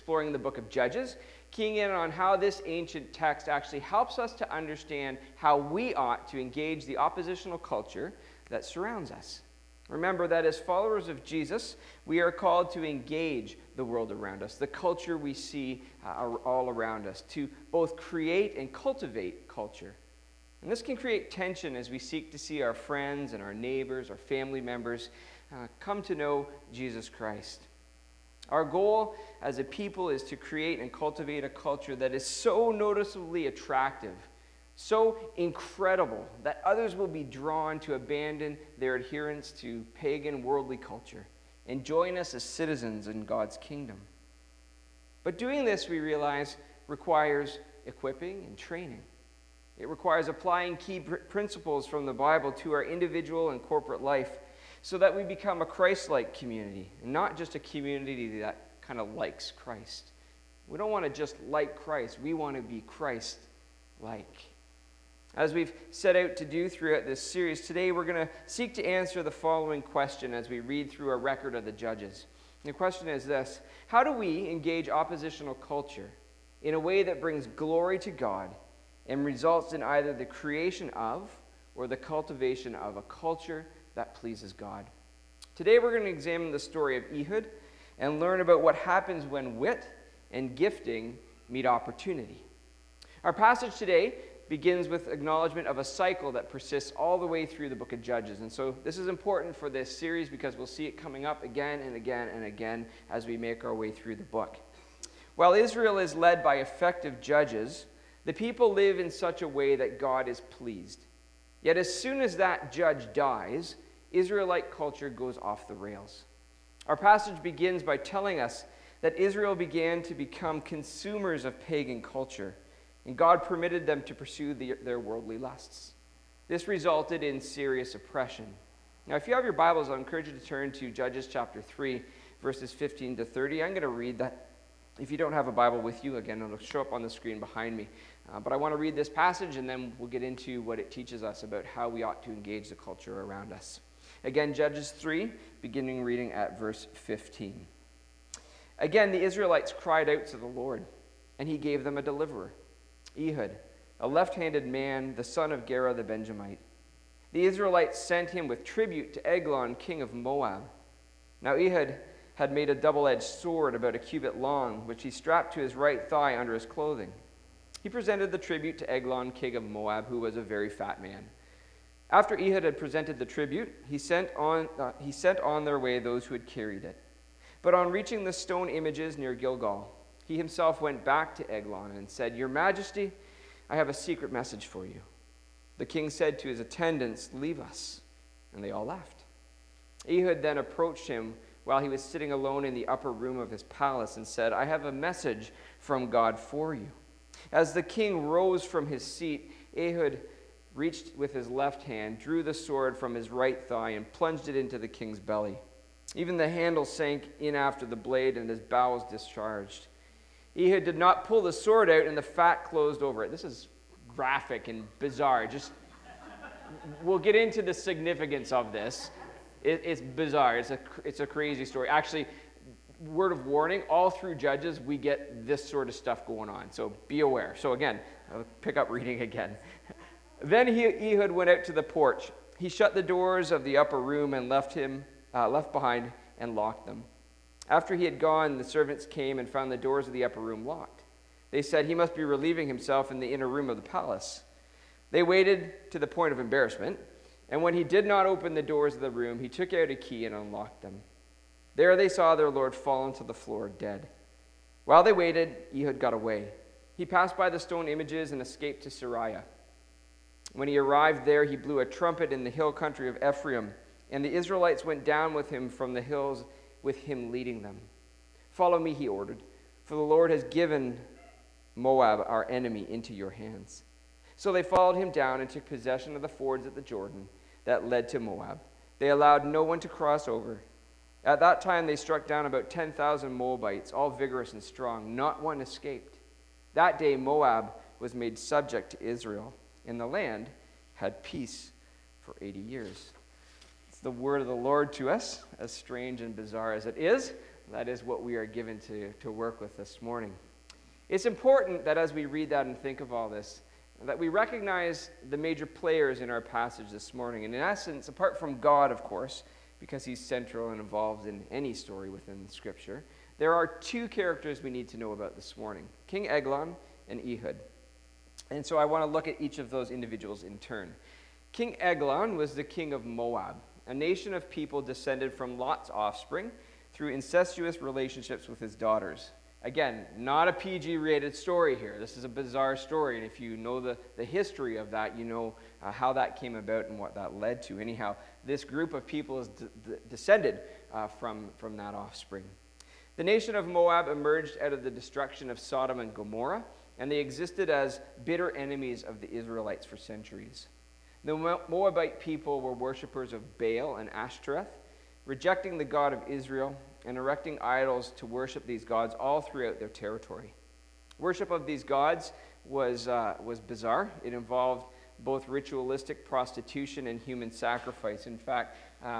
exploring the book of Judges, keying in on how this ancient text actually helps us to understand how we ought to engage the oppositional culture that surrounds us. Remember that as followers of Jesus, we are called to engage the world around us, the culture we see all around us, to both create and cultivate culture. And this can create tension as we seek to see our friends and our neighbors, our family members come to know Jesus Christ. Our goal as a people is to create and cultivate a culture that is so noticeably attractive, so incredible, that others will be drawn to abandon their adherence to pagan worldly culture and join us as citizens in God's kingdom. But doing this, we realize, requires equipping and training. It requires applying key principles from the Bible to our individual and corporate life so that we become a Christ-like community, and not just a community that kind of likes Christ. We don't want to just like Christ. We want to be Christ-like. As we've set out to do throughout this series, today we're going to seek to answer the following question as we read through a record of the Judges. And the question is this: how do we engage oppositional culture in a way that brings glory to God and results in either the creation of or the cultivation of a culture that pleases God? Today we're going to examine the story of Ehud and learn about what happens when wit and gifting meet opportunity. Our passage today begins with acknowledgement of a cycle that persists all the way through the book of Judges. And so this is important for this series because we'll see it coming up again and again and again as we make our way through the book. While Israel is led by effective judges, the people live in such a way that God is pleased. Yet as soon as that judge dies, Israelite culture goes off the rails. Our passage begins by telling us that Israel began to become consumers of pagan culture, and God permitted them to pursue their worldly lusts. This resulted in serious oppression. Now, if you have your Bibles, I'll encourage you to turn to Judges chapter 3, verses 15 to 30. I'm going to read that. If you don't have a Bible with you, again, it'll show up on the screen behind me. But I want to read this passage, and then we'll get into what it teaches us about how we ought to engage the culture around us. Again, Judges 3, beginning reading at verse 15. Again, the Israelites cried out to the Lord, and he gave them a deliverer, Ehud, a left-handed man, the son of Gera the Benjamite. The Israelites sent him with tribute to Eglon, king of Moab. Now Ehud had made a double-edged sword about a cubit long, which he strapped to his right thigh under his clothing. He presented the tribute to Eglon, king of Moab, who was a very fat man. After Ehud had presented the tribute, he sent on their way those who had carried it. But on reaching the stone images near Gilgal, he himself went back to Eglon and said, "Your Majesty, I have a secret message for you." The king said to his attendants, "Leave us." And they all left. Ehud then approached him while he was sitting alone in the upper room of his palace and said, "I have a message from God for you." As the king rose from his seat, Ehud reached with his left hand, drew the sword from his right thigh, and plunged it into the king's belly. Even the handle sank in after the blade, and his bowels discharged. Ehud did not pull the sword out, and the fat closed over it. This is graphic and bizarre. We'll get into the significance of this. It's bizarre. It's a crazy story. Actually, word of warning, all through Judges, we get this sort of stuff going on. So be aware. So again, I'll pick up reading again. Then Ehud went out to the porch. He shut the doors of the upper room and left behind and locked them. After he had gone, the servants came and found the doors of the upper room locked. They said he must be relieving himself in the inner room of the palace. They waited to the point of embarrassment, and when he did not open the doors of the room, he took out a key and unlocked them. There they saw their lord fallen to the floor dead. While they waited, Ehud got away. He passed by the stone images and escaped to Sariah. When he arrived there, he blew a trumpet in the hill country of Ephraim, and the Israelites went down with him from the hills, with him leading them. "Follow me," he ordered, "for the Lord has given Moab, our enemy, into your hands." So they followed him down and took possession of the fords at the Jordan that led to Moab. They allowed no one to cross over. At that time they struck down about 10,000 Moabites, all vigorous and strong. Not one escaped. That day Moab was made subject to Israel, and the land had peace for 80 years. It's the word of the Lord to us, as strange and bizarre as it is. That is what we are given to work with this morning. It's important that as we read that and think of all this, that we recognize the major players in our passage this morning. And in essence, apart from God, of course, because he's central and involved in any story within Scripture, there are two characters we need to know about this morning, King Eglon and Ehud. And so I want to look at each of those individuals in turn. King Eglon was the king of Moab, a nation of people descended from Lot's offspring through incestuous relationships with his daughters. Again, not a PG-rated story here. This is a bizarre story, and if you know the history of that, you know how that came about and what that led to. Anyhow, this group of people is descended from that offspring. The nation of Moab emerged out of the destruction of Sodom and Gomorrah, and they existed as bitter enemies of the Israelites for centuries. The Moabite people were worshippers of Baal and Ashtoreth, rejecting the God of Israel and erecting idols to worship these gods all throughout their territory. Worship of these gods was bizarre. It involved both ritualistic prostitution and human sacrifice. In fact,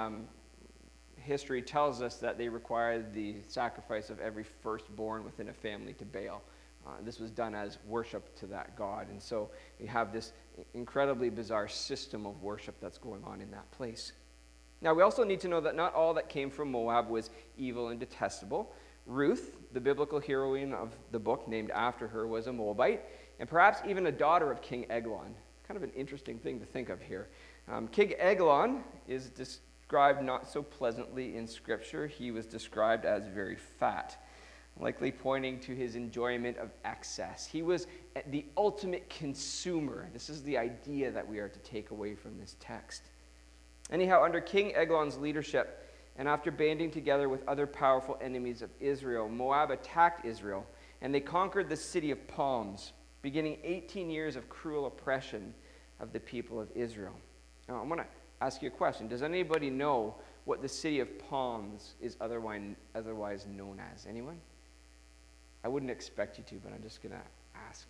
history tells us that they required the sacrifice of every firstborn within a family to Baal. This was done as worship to that god. And so we have this incredibly bizarre system of worship that's going on in that place. Now, we also need to know that not all that came from Moab was evil and detestable. Ruth, the biblical heroine of the book named after her, was a Moabite, and perhaps even a daughter of King Eglon. Kind of an interesting thing to think of here. King Eglon is described not so pleasantly in Scripture. He was described as very fat, likely pointing to his enjoyment of excess. He was the ultimate consumer. This is the idea that we are to take away from this text. Anyhow, under King Eglon's leadership, and after banding together with other powerful enemies of Israel, Moab attacked Israel, and they conquered the city of Palms, beginning 18 years of cruel oppression of the people of Israel. Now, I want to ask you a question. Does anybody know what the city of Palms is otherwise known as? Anyone? I wouldn't expect you to, but I'm just going to ask.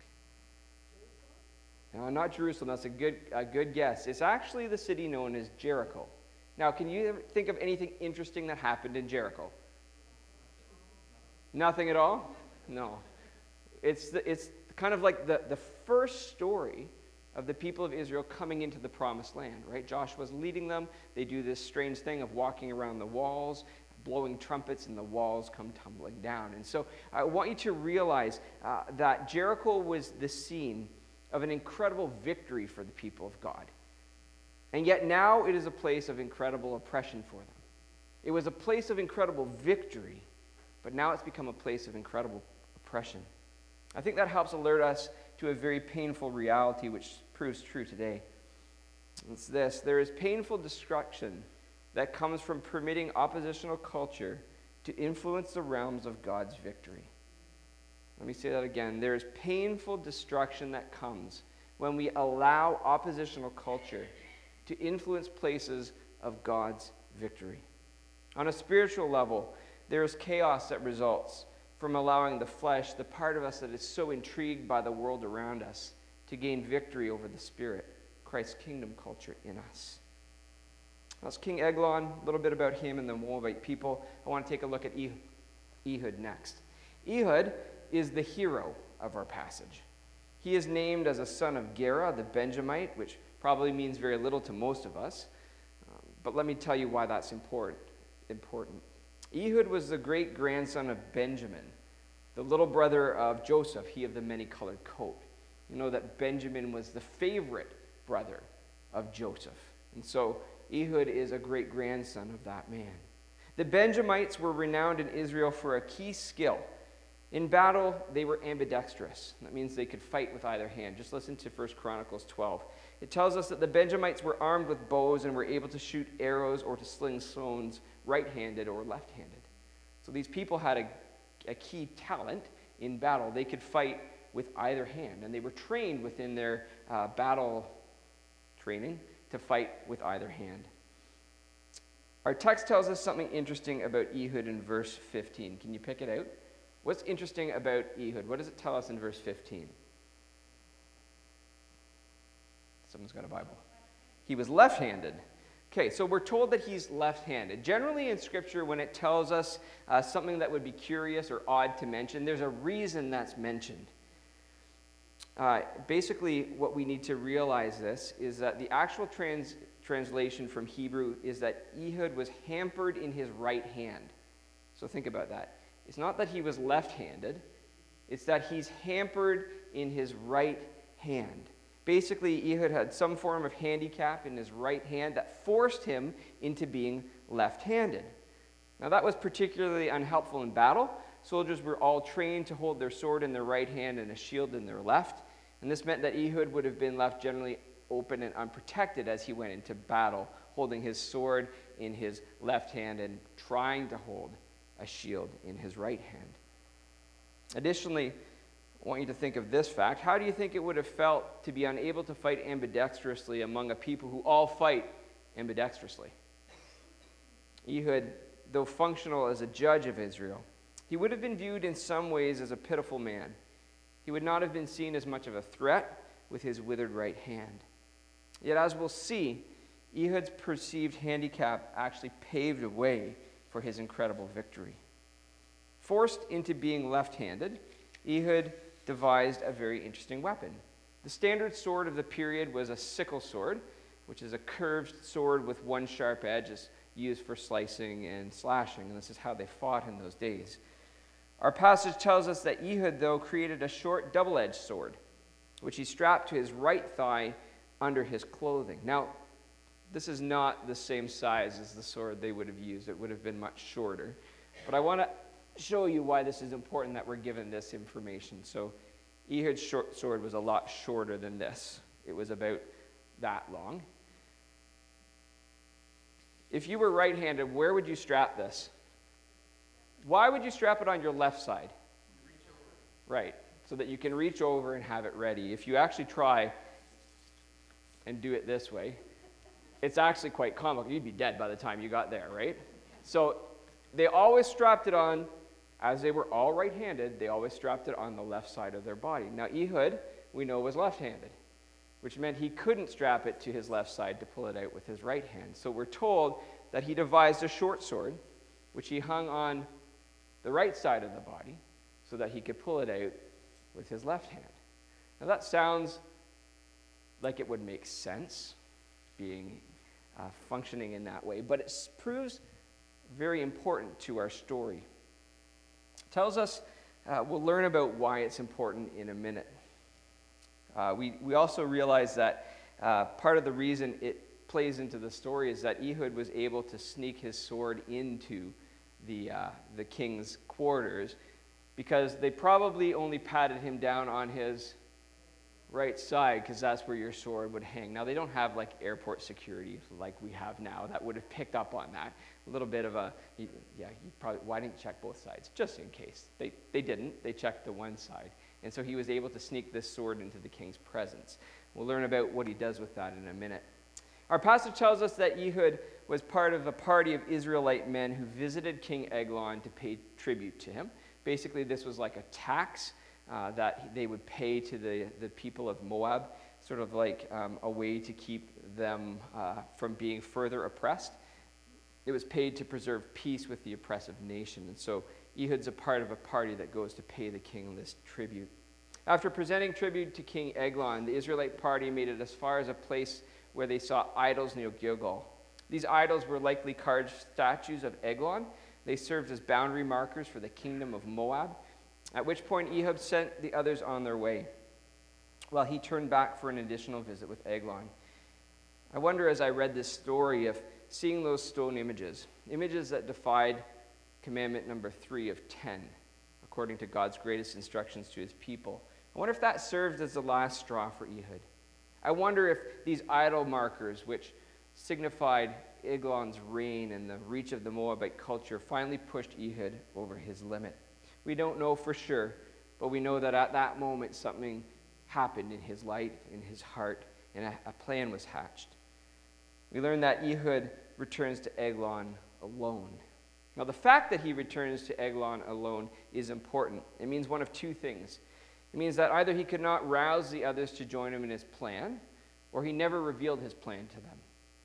No, not Jerusalem. That's a good guess. It's actually the city known as Jericho. Now, can you think of anything interesting that happened in Jericho? Nothing at all? No. It's kind of like the first story of the people of Israel coming into the promised land, right? Joshua's leading them. They do this strange thing of walking around the walls, blowing trumpets, and the walls come tumbling down. And so I want you to realize that Jericho was the scene of an incredible victory for the people of God. And yet now it is a place of incredible oppression for them. It was a place of incredible victory, but now it's become a place of incredible oppression. I think that helps alert us to a very painful reality which proves true today. It's this: there is painful destruction that comes from permitting oppositional culture to influence the realms of God's victory. Let me say that again. There is painful destruction that comes when we allow oppositional culture to influence places of God's victory. On a spiritual level, there is chaos that results from allowing the flesh, the part of us that is so intrigued by the world around us, to gain victory over the Spirit, Christ's kingdom culture in us. That's King Eglon, a little bit about him and the Moabite people. I want to take a look at Ehud next. Ehud is the hero of our passage. He is named as a son of Gera, the Benjamite, which probably means very little to most of us. But let me tell you why that's important. Ehud was the great-grandson of Benjamin, the little brother of Joseph, he of the many-colored coat. You know that Benjamin was the favorite brother of Joseph. And so Ehud is a great-grandson of that man. The Benjamites were renowned in Israel for a key skill. In battle, they were ambidextrous. That means they could fight with either hand. Just listen to 1 Chronicles 12. It tells us that the Benjamites were armed with bows and were able to shoot arrows or to sling stones right-handed or left-handed. So these people had a key talent in battle. They could fight with either hand, and they were trained within their battle training to fight with either hand. Our text tells us something interesting about Ehud in verse 15. Can you pick it out? What's interesting about Ehud? What does it tell us in verse 15? Someone's got a Bible. He was left-handed. Okay, so we're told that he's left-handed. Generally in Scripture, when it tells us something that would be curious or odd to mention, there's a reason that's mentioned. Basically, what we need to realize this is that the actual translation from Hebrew is that Ehud was hampered in his right hand. So think about that. It's not that he was left-handed. It's that he's hampered in his right hand. Basically, Ehud had some form of handicap in his right hand that forced him into being left-handed. Now, that was particularly unhelpful in battle. Soldiers were all trained to hold their sword in their right hand and a shield in their left. And this meant that Ehud would have been left generally open and unprotected as he went into battle, holding his sword in his left hand and trying to hold a shield in his right hand. Additionally, I want you to think of this fact. How do you think it would have felt to be unable to fight ambidextrously among a people who all fight ambidextrously? Ehud, though functional as a judge of Israel, he would have been viewed in some ways as a pitiful man. He would not have been seen as much of a threat with his withered right hand. Yet, as we'll see, Ehud's perceived handicap actually paved a way for his incredible victory. Forced into being left-handed, Ehud devised a very interesting weapon. The standard sword of the period was a sickle sword, which is a curved sword with one sharp edge. It's used for slicing and slashing, and this is how they fought in those days. Our passage tells us that Ehud, though, created a short double-edged sword, which he strapped to his right thigh under his clothing. Now, this is not the same size as the sword they would have used. It would have been much shorter. But I want to show you why this is important that we're given this information. So Ehud's short sword was a lot shorter than this. It was about that long. If you were right-handed, where would you strap this? Why would you strap it on your left side? Reach over. Right, so that you can reach over and have it ready. If you actually try and do it this way, it's actually quite comical. You'd be dead by the time you got there, right? So they always strapped it on, as they were all right-handed, they always strapped it on the left side of their body. Now Ehud, we know, was left-handed, which meant he couldn't strap it to his left side to pull it out with his right hand. So we're told that he devised a short sword, which he hung on the right side of the body so that he could pull it out with his left hand. Now that sounds like it would make sense, being functioning in that way, but it proves very important to our story. It tells us, we'll learn about why it's important in a minute. We also realize that part of the reason it plays into the story is that Ehud was able to sneak his sword into the king's quarters because they probably only patted him down on his right side because that's where your sword would hang. Now, they don't have like airport security like we have now that would have picked up on that. A little bit of why didn't you check both sides? Just in case. They didn't. They checked the one side. And so he was able to sneak this sword into the king's presence. We'll learn about what he does with that in a minute. Our passage tells us that Ehud was part of a party of Israelite men who visited King Eglon to pay tribute to him. Basically, this was like a tax that they would pay to the people of Moab, sort of like a way to keep them from being further oppressed. It was paid to preserve peace with the oppressive nation. And so Ehud's a part of a party that goes to pay the king this tribute. After presenting tribute to King Eglon, the Israelite party made it as far as a place where they saw idols near Gilgal. These idols were likely carved statues of Eglon. They served as boundary markers for the kingdom of Moab, at which point Ehud sent the others on their way, while he turned back for an additional visit with Eglon. I wonder, as I read this story, of seeing those stone images that defied commandment number 3 of 10, according to God's greatest instructions to his people. I wonder if that served as the last straw for Ehud. I wonder if these idol markers, which signified Eglon's reign and the reach of the Moabite culture, finally pushed Ehud over his limit. We don't know for sure, but we know that at that moment something happened in his life, in his heart, and a plan was hatched. We learn that Ehud returns to Eglon alone. Now, the fact that he returns to Eglon alone is important. It means one of two things. It means that either he could not rouse the others to join him in his plan, or he never revealed his plan to them.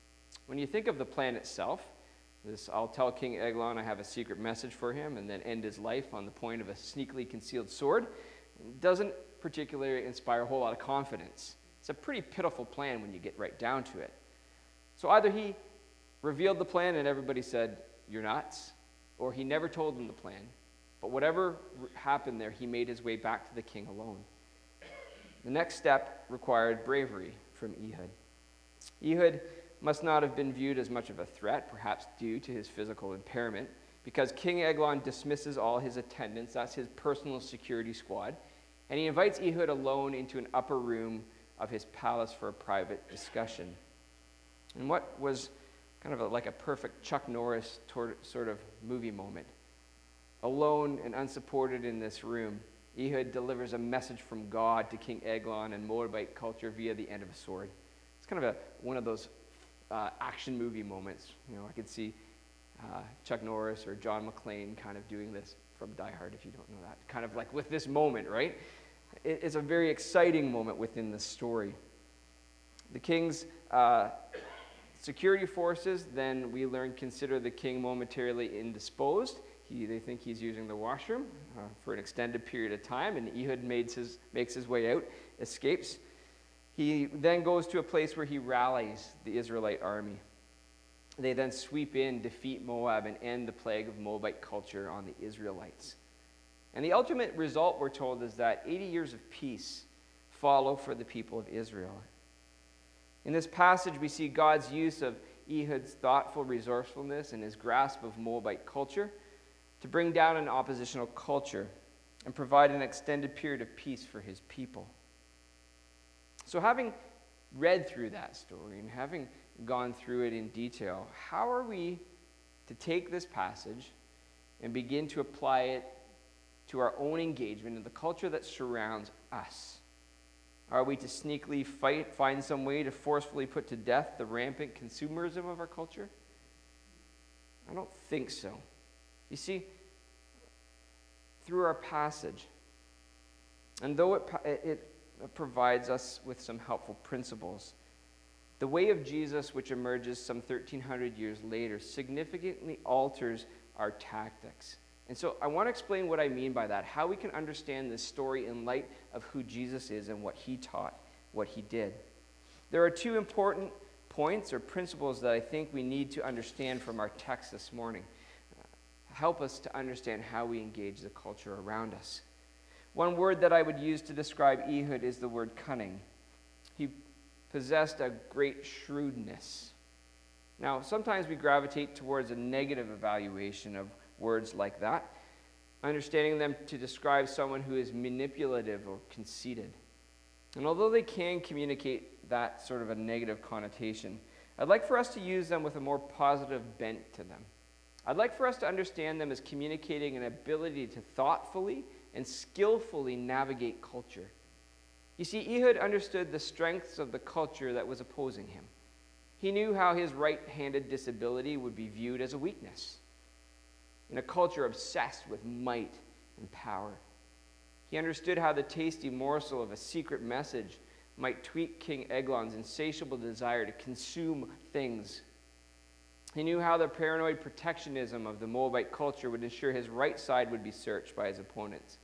When you think of the plan itself, I'll tell King Eglon I have a secret message for him and then end his life on the point of a sneakily concealed sword, doesn't particularly inspire a whole lot of confidence. It's a pretty pitiful plan when you get right down to it. So either he revealed the plan and everybody said, "You're nuts," or he never told them the plan. But whatever happened there, he made his way back to the king alone. The next step required bravery from Ehud. Ehud must not have been viewed as much of a threat, perhaps due to his physical impairment, because King Eglon dismisses all his attendants, that's his personal security squad, and he invites Ehud alone into an upper room of his palace for a private discussion. And what was kind of like a perfect Chuck Norris sort of movie moment. Alone and unsupported in this room, Ehud delivers a message from God to King Eglon and Moabite culture via the end of a sword. It's kind of one of those action movie moments. I could see Chuck Norris or John McClane kind of doing this from Die Hard, if you don't know that. Kind of like with this moment, right? It's a very exciting moment within the story. The king's security forces, then we learn, consider the king momentarily indisposed. They think he's using the washroom for an extended period of time, and Ehud makes his way out, escapes. He then goes to a place where he rallies the Israelite army. They then sweep in, defeat Moab, and end the plague of Moabite culture on the Israelites. And the ultimate result, we're told, is that 80 years of peace follow for the people of Israel. In this passage, we see God's use of Ehud's thoughtful resourcefulness and his grasp of Moabite culture to bring down an oppositional culture and provide an extended period of peace for his people. So having read through that story and having gone through it in detail, how are we to take this passage and begin to apply it to our own engagement in the culture that surrounds us? Are we to sneakily find some way to forcefully put to death the rampant consumerism of our culture? I don't think so. You see, through our passage, and though it provides us with some helpful principles, the way of Jesus, which emerges some 1,300 years later, significantly alters our tactics. And so I want to explain what I mean by that, how we can understand this story in light of who Jesus is and what he taught, what he did. There are two important points or principles that I think we need to understand from our text this morning. Help us to understand how we engage the culture around us. One word that I would use to describe Ehud is the word cunning. He possessed a great shrewdness. Now, sometimes we gravitate towards a negative evaluation of words like that, understanding them to describe someone who is manipulative or conceited. And although they can communicate that sort of a negative connotation, I'd like for us to use them with a more positive bent to them. I'd like for us to understand them as communicating an ability to thoughtfully and skillfully navigate culture. You see, Ehud understood the strengths of the culture that was opposing him. He knew how his right-handed disability would be viewed as a weakness in a culture obsessed with might and power. He understood how the tasty morsel of a secret message might tweak King Eglon's insatiable desire to consume things. He knew how the paranoid protectionism of the Moabite culture would ensure his right side would be searched by his opponents,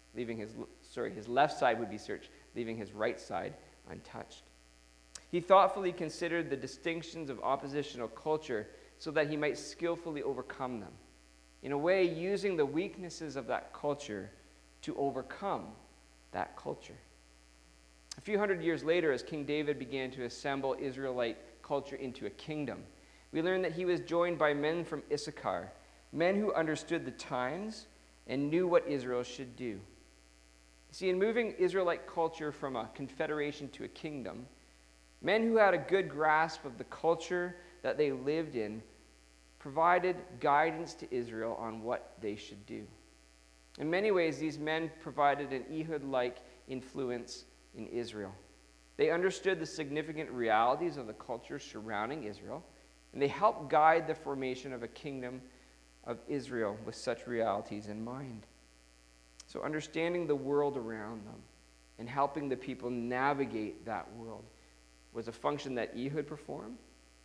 his left side would be searched, leaving his right side untouched. He thoughtfully considered the distinctions of oppositional culture so that he might skillfully overcome them, in a way using the weaknesses of that culture to overcome that culture. A few hundred years later, as King David began to assemble Israelite culture into a kingdom, we learn that he was joined by men from Issachar, men who understood the times and knew what Israel should do. See, in moving Israelite culture from a confederation to a kingdom, men who had a good grasp of the culture that they lived in provided guidance to Israel on what they should do. In many ways, these men provided an Ehud-like influence in Israel. They understood the significant realities of the culture surrounding Israel, and they helped guide the formation of a kingdom of Israel with such realities in mind. So understanding the world around them and helping the people navigate that world was a function that Ehud performed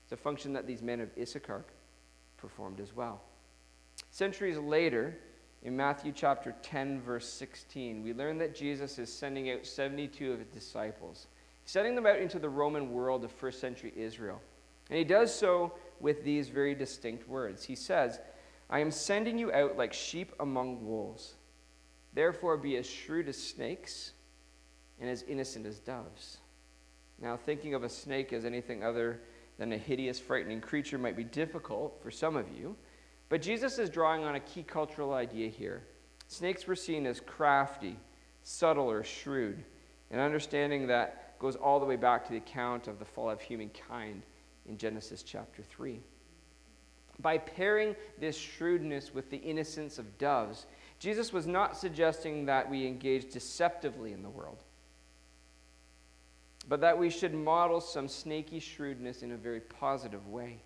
It's a function that these men of Issachar performed as well. Centuries later, in Matthew chapter 10, verse 16, we learn that Jesus is sending out 72 of his disciples, sending them out into the Roman world of first century Israel. And he does so with these very distinct words. He says, "I am sending you out like sheep among wolves. Therefore be as shrewd as snakes and as innocent as doves." Now, thinking of a snake as anything other than a hideous, frightening creature might be difficult for some of you, but Jesus is drawing on a key cultural idea here. Snakes were seen as crafty, subtle, or shrewd, an understanding that goes all the way back to the account of the fall of humankind in Genesis chapter 3. By pairing this shrewdness with the innocence of doves, Jesus was not suggesting that we engage deceptively in the world, but that we should model some snaky shrewdness in a very positive way.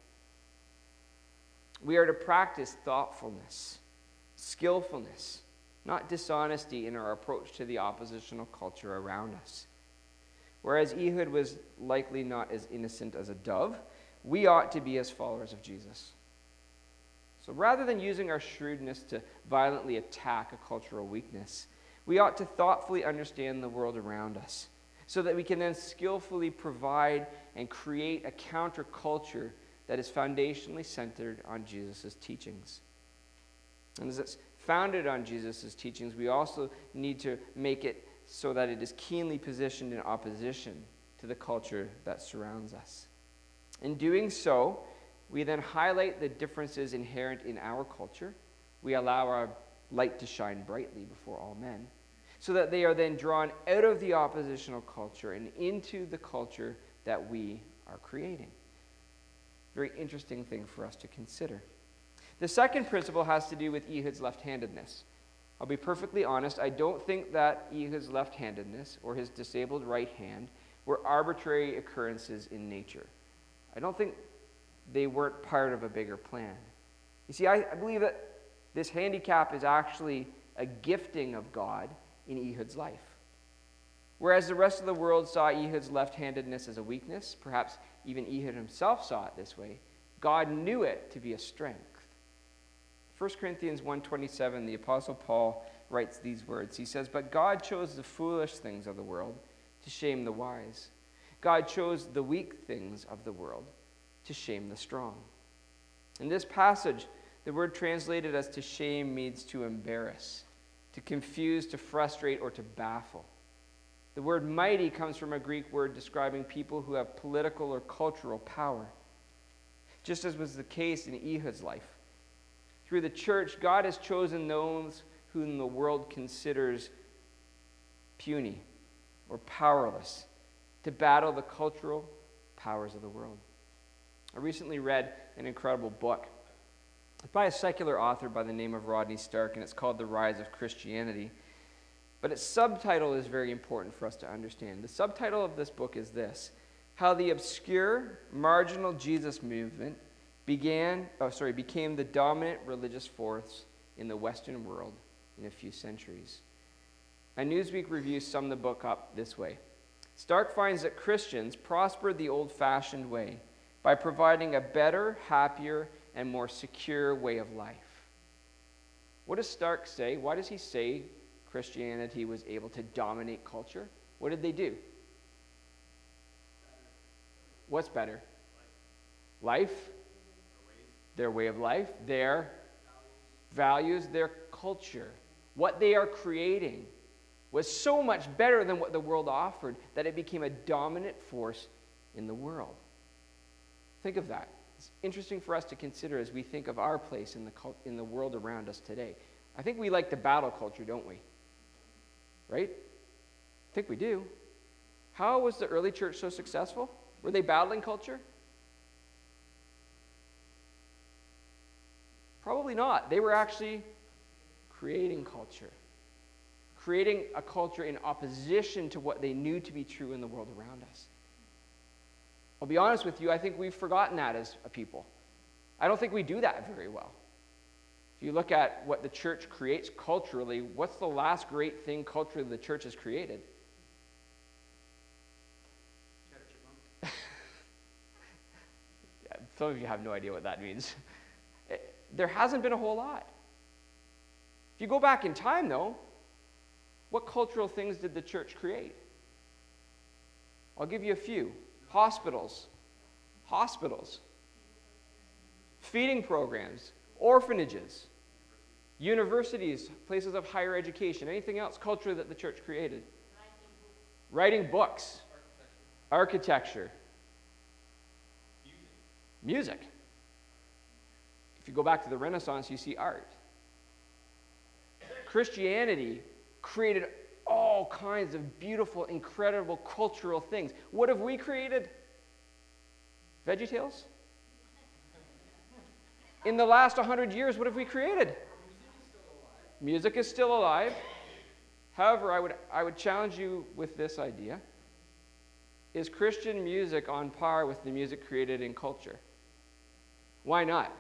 We are to practice thoughtfulness, skillfulness, not dishonesty in our approach to the oppositional culture around us. Whereas Ehud was likely not as innocent as a dove, we ought to be as followers of Jesus. So rather than using our shrewdness to violently attack a cultural weakness, we ought to thoughtfully understand the world around us, so that we can then skillfully provide and create a counterculture that is foundationally centered on Jesus' teachings. And as it's founded on Jesus' teachings, we also need to make it so that it is keenly positioned in opposition to the culture that surrounds us. In doing so, we then highlight the differences inherent in our culture. We allow our light to shine brightly before all men, so that they are then drawn out of the oppositional culture and into the culture that we are creating. Very interesting thing for us to consider. The second principle has to do with Ehud's left-handedness. I'll be perfectly honest, I don't think that Ehud's left-handedness or his disabled right hand were arbitrary occurrences in nature. I don't think they weren't part of a bigger plan. You see, I believe that this handicap is actually a gifting of God in Ehud's life. Whereas the rest of the world saw Ehud's left-handedness as a weakness, perhaps even Ehud himself saw it this way, God knew it to be a strength. 1 Corinthians 1:27, the Apostle Paul writes these words. He says, "But God chose the foolish things of the world to shame the wise. God chose the weak things of the world to shame the strong." In this passage, the word translated as to shame means to embarrass, to confuse, to frustrate, or to baffle. The word mighty comes from a Greek word describing people who have political or cultural power, just as was the case in Ehud's life. Through the church, God has chosen those whom the world considers puny or powerless to battle the cultural powers of the world. I recently read an incredible book by a secular author by the name of Rodney Stark, and it's called The Rise of Christianity. But its subtitle is very important for us to understand. The subtitle of this book is this: How the Obscure, Marginal Jesus Movement became the dominant religious force in the Western world in a few centuries. A Newsweek review summed the book up this way: Stark finds that Christians prospered the old-fashioned way by providing a better, happier, and more secure way of life. What does Stark say? Why does he say Christianity was able to dominate culture? What did they do? What's better? Life? Their way of life, their values, their culture. What they are creating was so much better than what the world offered that it became a dominant force in the world. Think of that. It's interesting for us to consider as we think of our place in the world around us today. I think we like the battle culture, don't we? Right? I think we do. How was the early church so successful? Were they battling culture? Probably not. They were actually creating culture. Creating a culture in opposition to what they knew to be true in the world around us. I'll be honest with you, I think we've forgotten that as a people. I don't think we do that very well. If you look at what the church creates culturally, what's the last great thing culturally the church has created? Some of you have no idea what that means. There hasn't been a whole lot. If you go back in time, though, what cultural things did the church create? I'll give you a few. Hospitals. Feeding programs. Orphanages. Universities, places of higher education. Anything else culturally that the church created? Writing books. Architecture. Music. If you go back to the Renaissance, you see art. Christianity created all kinds of beautiful, incredible cultural things. What have we created? VeggieTales? In the last 100 years, what have we created? Music is still alive. However, I would challenge you with this idea. Is Christian music on par with the music created in culture? Why not?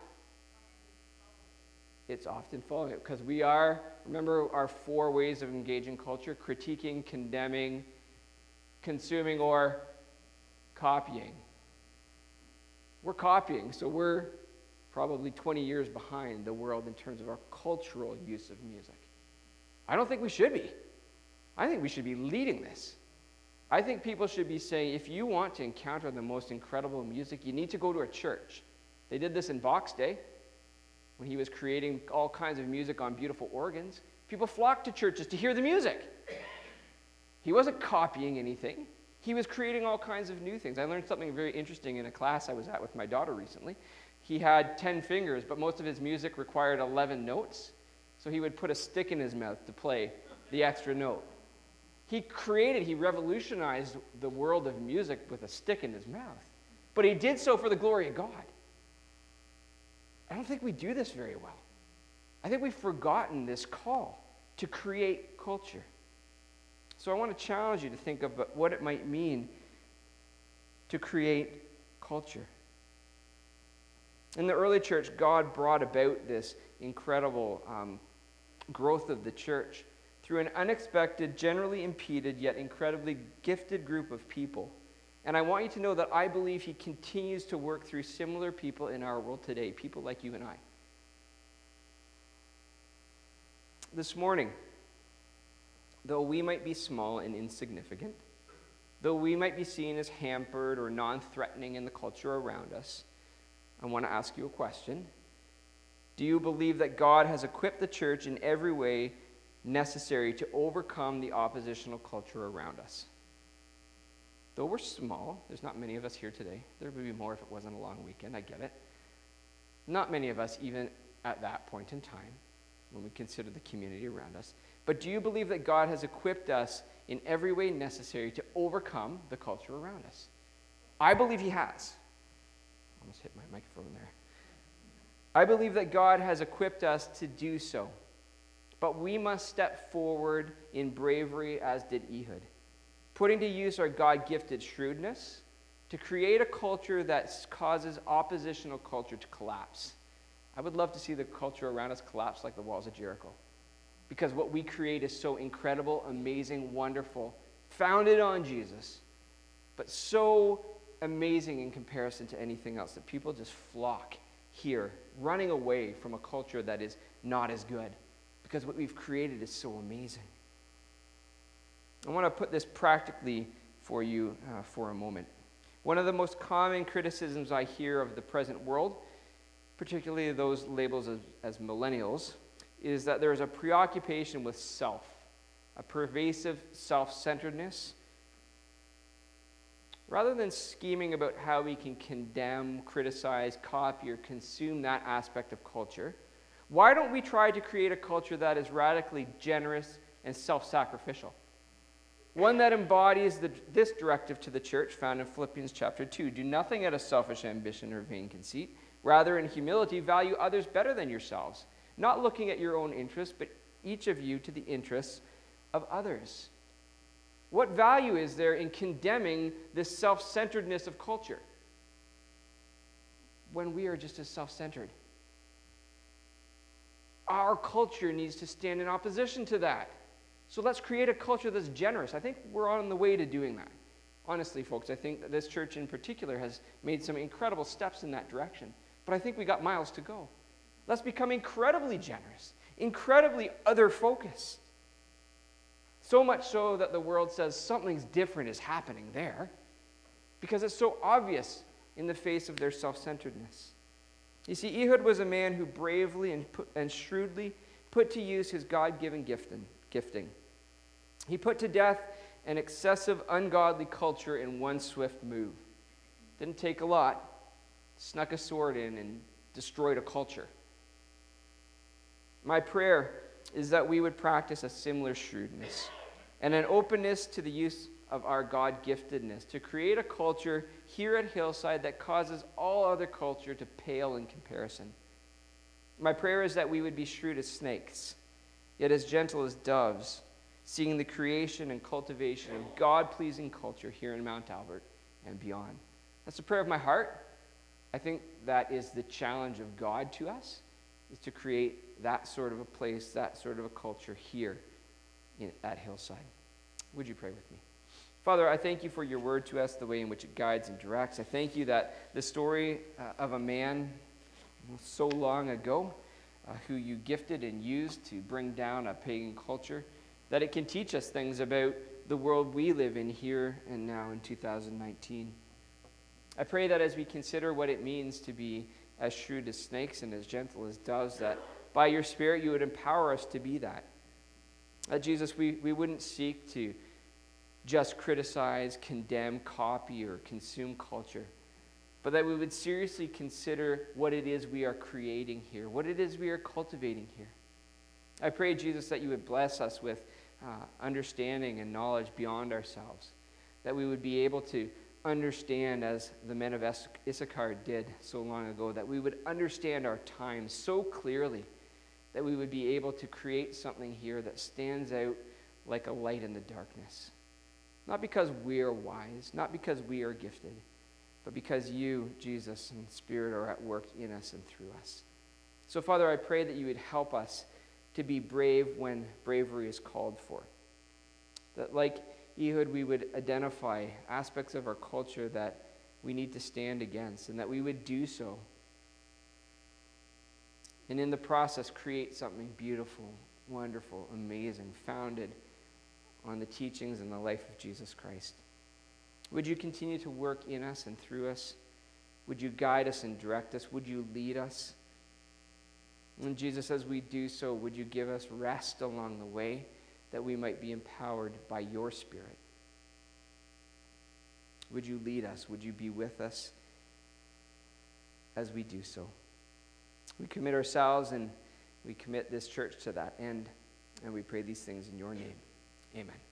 It's often following it because we are, remember our 4 ways of engaging culture: critiquing, condemning, consuming, or copying. We're copying, so we're probably 20 years behind the world in terms of our cultural use of music. I don't think we should be. I think we should be leading this. I think people should be saying, if you want to encounter the most incredible music, you need to go to a church. They did this in Bach's day, when he was creating all kinds of music on beautiful organs. People flocked to churches to hear the music. He wasn't copying anything. He was creating all kinds of new things. I learned something very interesting in a class I was at with my daughter recently. He had 10 fingers, but most of his music required 11 notes. So he would put a stick in his mouth to play the extra note. He revolutionized the world of music with a stick in his mouth. But he did so for the glory of God. I don't think we do this very well. I think we've forgotten this call to create culture. So I want to challenge you to think of what it might mean to create culture. In the early church, God brought about this incredible growth of the church through an unexpected, generally impeded, yet incredibly gifted group of people. And I want you to know that I believe he continues to work through similar people in our world today, people like you and I. This morning, though we might be small and insignificant, though we might be seen as hampered or non-threatening in the culture around us, I want to ask you a question. Do you believe that God has equipped the church in every way necessary to overcome the oppositional culture around us? Though we're small, there's not many of us here today. There would be more if it wasn't a long weekend, I get it. Not many of us even at that point in time when we consider the community around us. But do you believe that God has equipped us in every way necessary to overcome the culture around us? I believe he has. Almost hit my microphone there. I believe that God has equipped us to do so. But we must step forward in bravery as did Ehud, putting to use our God-gifted shrewdness to create a culture that causes oppositional culture to collapse. I would love to see the culture around us collapse like the walls of Jericho. Because what we create is so incredible, amazing, wonderful, founded on Jesus, but so amazing in comparison to anything else that people just flock here, running away from a culture that is not as good, because what we've created is so amazing. I want to put this practically for you for a moment. One of the most common criticisms I hear of the present world, particularly those labeled as millennials, is that there is a preoccupation with self, a pervasive self-centeredness. Rather than scheming about how we can condemn, criticize, copy, or consume that aspect of culture, why don't we try to create a culture that is radically generous and self-sacrificial? One that embodies this directive to the church found in Philippians chapter 2. Do nothing out of selfish ambition or vain conceit. Rather, in humility, value others better than yourselves, not looking at your own interests, but each of you to the interests of others. What value is there in condemning this self-centeredness of culture when we are just as self-centered? Our culture needs to stand in opposition to that. So let's create a culture that's generous. I think we're on the way to doing that. Honestly, folks, I think that this church in particular has made some incredible steps in that direction. But I think we got miles to go. Let's become incredibly generous, incredibly other-focused. So much so that the world says something's different is happening there, because it's so obvious in the face of their self-centeredness. You see, Ehud was a man who bravely and shrewdly put to use his God-given gifting. He put to death an excessive, ungodly culture in one swift move. Didn't take a lot. Snuck a sword in and destroyed a culture. My prayer is that we would practice a similar shrewdness and an openness to the use of our God-giftedness to create a culture here at Hillside that causes all other culture to pale in comparison. My prayer is that we would be shrewd as snakes, yet as gentle as doves, seeing the creation and cultivation of God-pleasing culture here in Mount Albert and beyond. That's the prayer of my heart. I think that is the challenge of God to us, is to create that sort of a place, that sort of a culture here at Hillside. Would you pray with me? Father, I thank you for your word to us, the way in which it guides and directs. I thank you that the story of a man so long ago who you gifted and used to bring down a pagan culture, that it can teach us things about the world we live in here and now in 2019. I pray that as we consider what it means to be as shrewd as snakes and as gentle as doves, that by your Spirit you would empower us to be that. That Jesus, we wouldn't seek to just criticize, condemn, copy, or consume culture, but that we would seriously consider what it is we are creating here, what it is we are cultivating here. I pray, Jesus, that you would bless us with understanding and knowledge beyond ourselves, that we would be able to understand, as the men of Issachar did so long ago, that we would understand our times so clearly that we would be able to create something here that stands out like a light in the darkness. Not because we are wise, not because we are gifted, but because you, Jesus, and Spirit are at work in us and through us. So, Father, I pray that you would help us to be brave when bravery is called for. That like Ehud, we would identify aspects of our culture that we need to stand against, and that we would do so. And in the process, create something beautiful, wonderful, amazing, founded on the teachings and the life of Jesus Christ. Would you continue to work in us and through us? Would you guide us and direct us? Would you lead us? And Jesus, as we do so, would you give us rest along the way, that we might be empowered by your Spirit? Would you lead us? Would you be with us as we do so? We commit ourselves and we commit this church to that end, and we pray these things in your name. Amen.